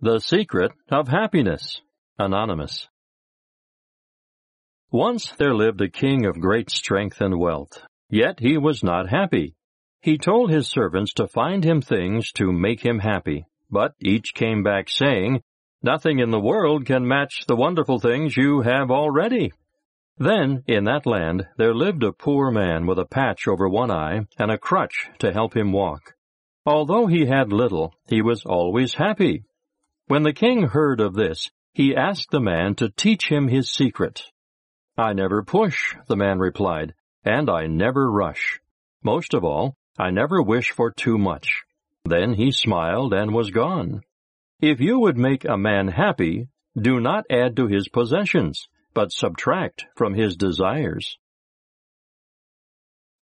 The Secret of Happiness. Anonymous. Once there lived a king of great strength and wealth, yet he was not happy. He told his servants to find him things to make him happy, but each came back saying, "Nothing in the world can match the wonderful things you have already." Then, in that land, there lived a poor man with a patch over one eye and a crutch to help him walk. Although he had little, he was always happy. When the king heard of this, he asked the man to teach him his secret. "I never push," the man replied, "and I never rush. Most of all, I never wish for too much." Then he smiled and was gone. If you would make a man happy, do not add to his possessions, but subtract from his desires.